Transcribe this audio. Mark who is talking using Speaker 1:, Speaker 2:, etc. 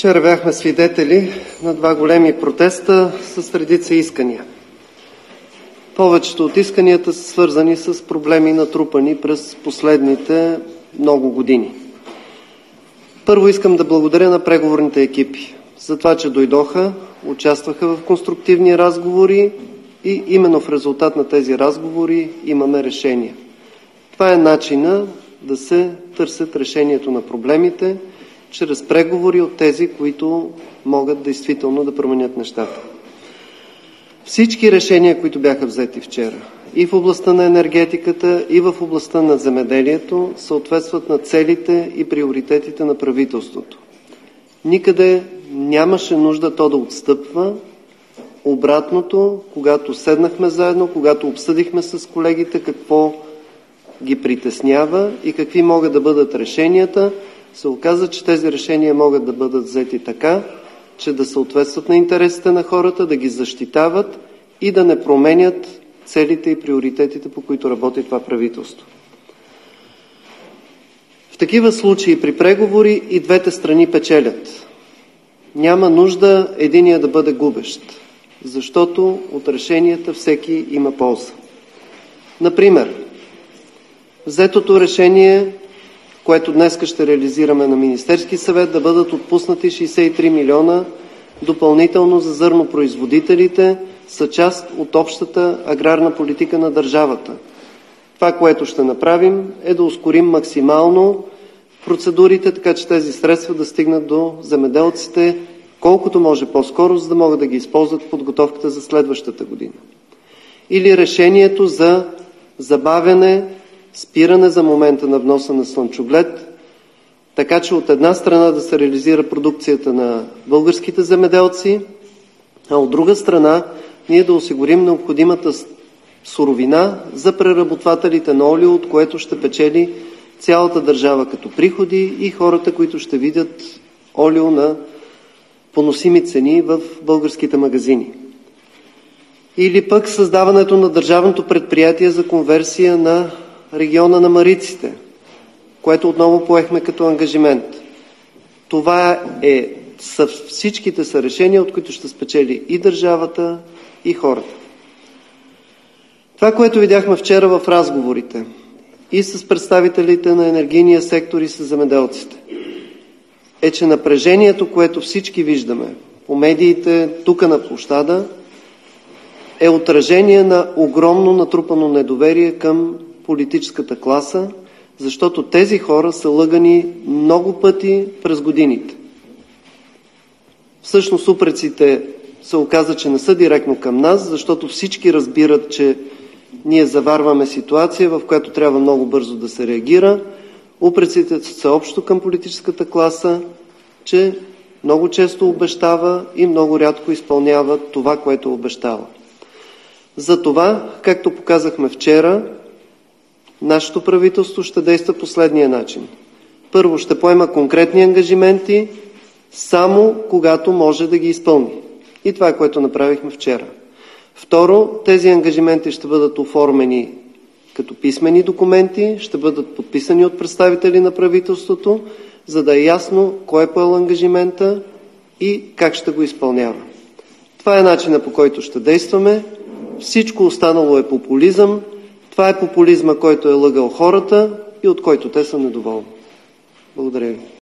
Speaker 1: Вчера бяхме свидетели на два големи протеста с редица искания. Повечето от исканията са свързани с проблеми, натрупани през последните много години. Първо искам да благодаря на преговорните екипи за това, че дойдоха, участваха в конструктивни разговори и именно в резултат на тези разговори имаме решения. Това е начина да се търсят решението на проблемите чрез преговори от тези, които могат действително да променят нещата. Всички решения, които бяха взети вчера, и в областта на енергетиката, и в областта на земеделието, съответстват на целите и приоритетите на правителството. Никъде нямаше нужда то да отстъпва. Обратното, когато седнахме заедно, когато обсъдихме с колегите какво ги притеснява и какви могат да бъдат решенията, се оказа, че тези решения могат да бъдат взети така, че да съответстват на интересите на хората, да ги защитават и да не променят целите и приоритетите, по които работи това правителство. В такива случаи при преговори и двете страни печелят. Няма нужда единия да бъде губещ, защото от решенията всеки има полза. Например, взетото решение, което днес ще реализираме на Министерски съвет, да бъдат отпуснати 63 милиона допълнително за зърнопроизводителите, са част от общата аграрна политика на държавата. Това, което ще направим, е да ускорим максимално процедурите, така че тези средства да стигнат до земеделците колкото може по-скоро, за да могат да ги използват в подготовката за следващата година. Или решението за забавяне, спиране за момента на вноса на слънчоглед, така че от една страна да се реализира продукцията на българските земеделци, а от друга страна ние да осигурим необходимата суровина за преработвателите на олио, от което ще печели цялата държава като приходи и хората, които ще видят олио на поносими цени в българските магазини. Или пък създаването на държавното предприятие за конверсия на региона на Мариците, което отново поехме като ангажимент. Това всичките са решения, от които ще спечели и държавата, и хората. Това, което видяхме вчера в разговорите и с представителите на енергийния сектор и с земеделците, е, че напрежението, което всички виждаме по медиите, тук на площада, е отражение на огромно натрупано недоверие към политическата класа, защото тези хора са лъгани много пъти през годините. Всъщност упреците се оказа, че не са директно към нас, защото всички разбират, че ние заварваме ситуация, в която трябва много бързо да се реагира. Упреците са общо към политическата класа, че много често обещава и много рядко изпълнява това, което обещава. Затова, както показахме вчера, нашето правителство ще действа последния начин. Първо, ще поема конкретни ангажименти, само когато може да ги изпълни. И това е, което направихме вчера. Второ, тези ангажименти ще бъдат оформени като писмени документи, ще бъдат подписани от представители на правителството, за да е ясно кой е поел ангажимента и как ще го изпълнява. Това е начинът, по който ще действаме. Всичко останало е популизъм. Това е популизма, който е лъгал хората и от който те са недоволни. Благодаря ви.